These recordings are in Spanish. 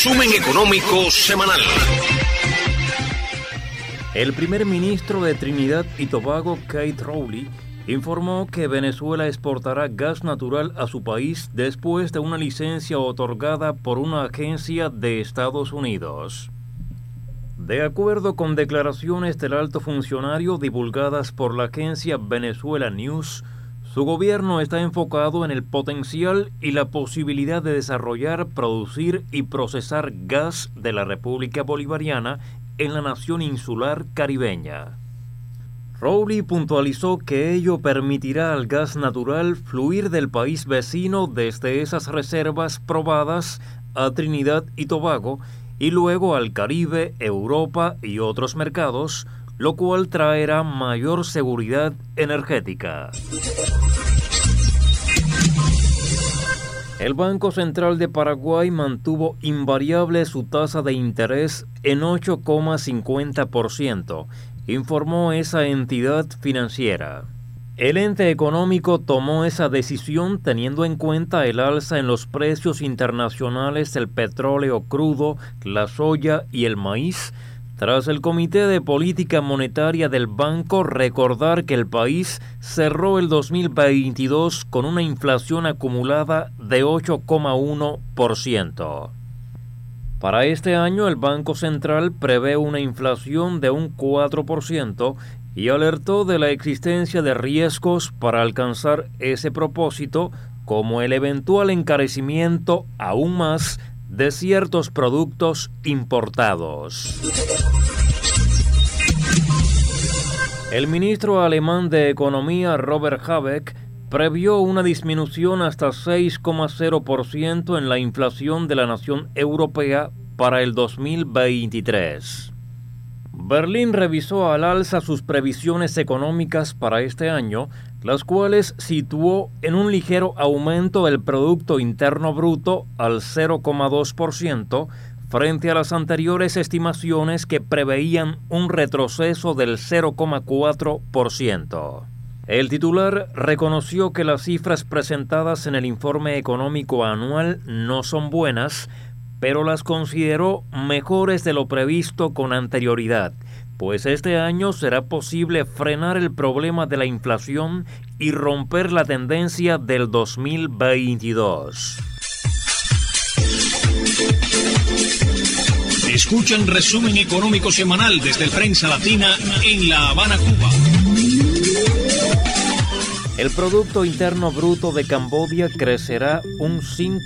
resumen económico semanal. El primer ministro de Trinidad y Tobago, Keith Rowley, informó que Venezuela exportará gas natural a su país después de una licencia otorgada por una agencia de Estados Unidos. De acuerdo con declaraciones del alto funcionario divulgadas por la agencia Venezuela News, su gobierno está enfocado en el potencial y la posibilidad de desarrollar, producir y procesar gas de la República Bolivariana en la nación insular caribeña. Rowley puntualizó que ello permitirá al gas natural fluir del país vecino desde esas reservas probadas a Trinidad y Tobago y luego al Caribe, Europa y otros mercados, lo cual traerá mayor seguridad energética. El Banco Central de Paraguay mantuvo invariable su tasa de interés en 8,50%, informó esa entidad financiera. El ente económico tomó esa decisión teniendo en cuenta el alza en los precios internacionales del petróleo crudo, la soya y el maíz, tras el Comité de Política Monetaria del banco recordar que el país cerró el 2022 con una inflación acumulada de 8,1%. Para este año, el Banco Central prevé una inflación de un 4% y alertó de la existencia de riesgos para alcanzar ese propósito, como el eventual encarecimiento aún más de ciertos productos importados. El ministro alemán de Economía, Robert Habeck, previó una disminución hasta 6,0% en la inflación de la nación europea para el 2023. Berlín revisó al alza sus previsiones económicas para este año, las cuales situó en un ligero aumento del Producto Interno Bruto al 0,2%, frente a las anteriores estimaciones que preveían un retroceso del 0,4%. El titular reconoció que las cifras presentadas en el informe económico anual no son buenas, pero las consideró mejores de lo previsto con anterioridad, pues este año será posible frenar el problema de la inflación y romper la tendencia del 2022. Escuchan resumen económico semanal desde el Prensa Latina en La Habana, Cuba. El Producto Interno Bruto de Camboya crecerá un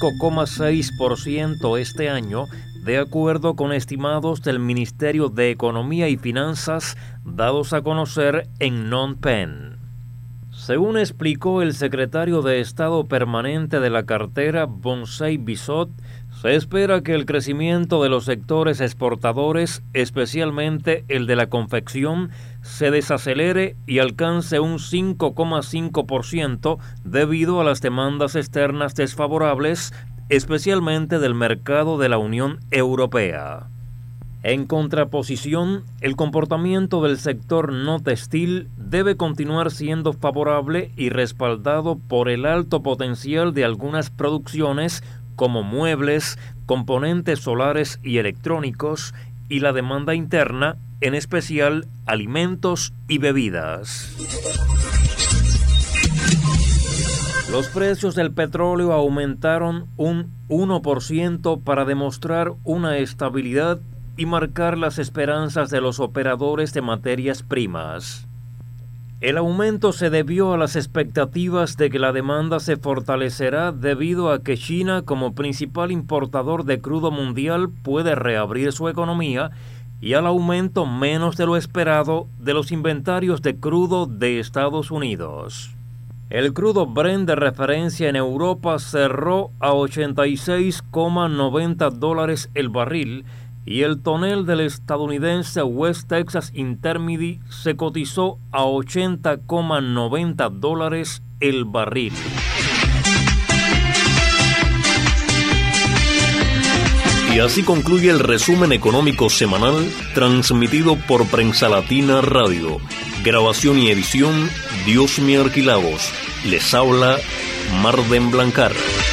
5,6% este año, de acuerdo con estimados del Ministerio de Economía y Finanzas dados a conocer en Phnom Penh. Según explicó el secretario de Estado permanente de la cartera, Bonsai Bisot, se espera que el crecimiento de los sectores exportadores, especialmente el de la confección, se desacelere y alcance un 5,5% debido a las demandas externas desfavorables, especialmente del mercado de la Unión Europea. En contraposición, el comportamiento del sector no textil debe continuar siendo favorable y respaldado por el alto potencial de algunas producciones como muebles, componentes solares y electrónicos, y la demanda interna, en especial alimentos y bebidas. Los precios del petróleo aumentaron un 1% para demostrar una estabilidad y marcar las esperanzas de los operadores de materias primas. El aumento se debió a las expectativas de que la demanda se fortalecerá debido a que China, como principal importador de crudo mundial, puede reabrir su economía y al aumento menos de lo esperado de los inventarios de crudo de Estados Unidos. El crudo Brent de referencia en Europa cerró a $86,90 el barril, y el tonel del estadounidense West Texas Intermediate se cotizó a $80,90 el barril. Y así concluye el resumen económico semanal transmitido por Prensa Latina Radio. Grabación y edición, Diosmi Arquilavos. Les habla Marden Blancar.